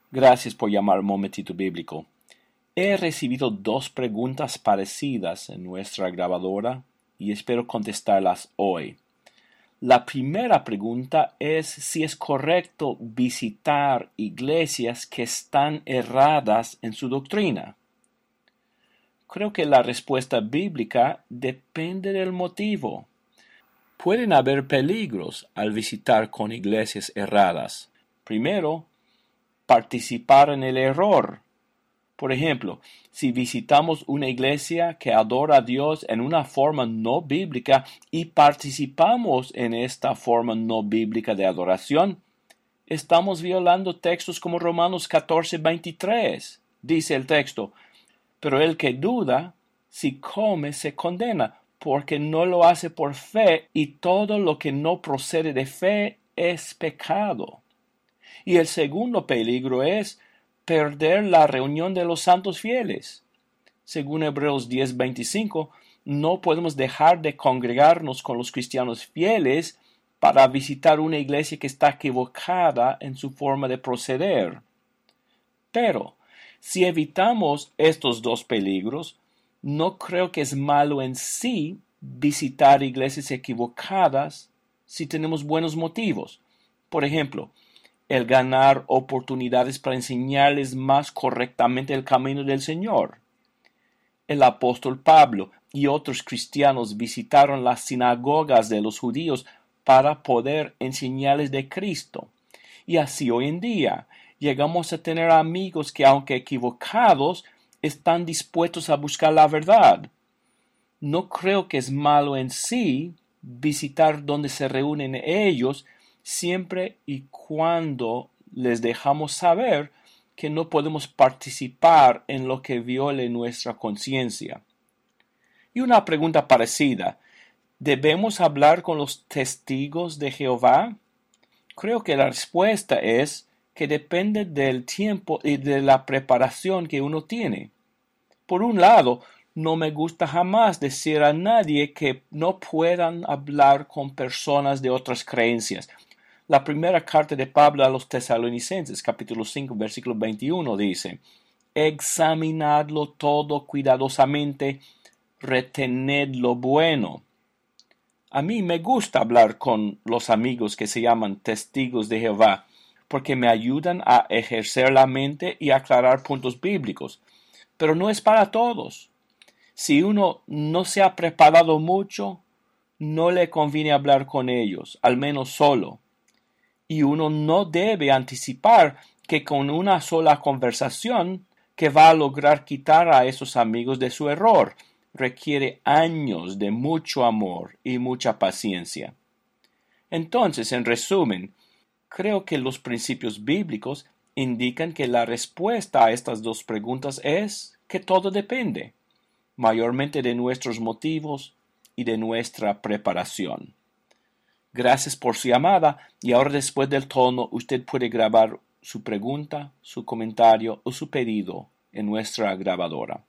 Gracias por llamar Momentito Bíblico. He recibido dos preguntas parecidas en nuestra grabadora y espero contestarlas hoy. La primera pregunta es si es correcto visitar iglesias que están erradas en su doctrina. Creo que la respuesta bíblica depende del motivo. Pueden haber peligros al visitar con iglesias erradas. Primero, participar en el error. Por ejemplo, si visitamos una iglesia que adora a Dios en una forma no bíblica y participamos en esta forma no bíblica de adoración, estamos violando textos como Romanos 14:23. Dice el texto, pero el que duda, si come, se condena, porque no lo hace por fe, y todo lo que no procede de fe es pecado. Y el segundo peligro es perder la reunión de los santos fieles. Según Hebreos 10:25, no podemos dejar de congregarnos con los cristianos fieles para visitar una iglesia que está equivocada en su forma de proceder. Pero, si evitamos estos dos peligros, no creo que es malo en sí visitar iglesias equivocadas si tenemos buenos motivos. Por ejemplo, el ganar oportunidades para enseñarles más correctamente el camino del Señor. El apóstol Pablo y otros cristianos visitaron las sinagogas de los judíos para poder enseñarles de Cristo. Y así hoy en día llegamos a tener amigos que, aunque equivocados, están dispuestos a buscar la verdad. No creo que es malo en sí visitar donde se reúnen ellos, siempre y cuando les dejamos saber que no podemos participar en lo que viole nuestra conciencia. Y una pregunta parecida, ¿debemos hablar con los testigos de Jehová? Creo que la respuesta es que depende del tiempo y de la preparación que uno tiene. Por un lado, no me gusta jamás decir a nadie que no puedan hablar con personas de otras creencias. La primera carta de Pablo a los Tesalonicenses, capítulo 5, versículo 21, dice, examinadlo todo cuidadosamente, retened lo bueno. A mí me gusta hablar con los amigos que se llaman testigos de Jehová, porque me ayudan a ejercer la mente y aclarar puntos bíblicos. Pero no es para todos. Si uno no se ha preparado mucho, no le conviene hablar con ellos, al menos solo. Y uno no debe anticipar que con una sola conversación que va a lograr quitar a esos amigos de su error. Requiere años de mucho amor y mucha paciencia. Entonces, en resumen, creo que los principios bíblicos indican que la respuesta a estas dos preguntas es que todo depende, mayormente de nuestros motivos y de nuestra preparación. Gracias por su llamada y ahora después del tono usted puede grabar su pregunta, su comentario o su pedido en nuestra grabadora.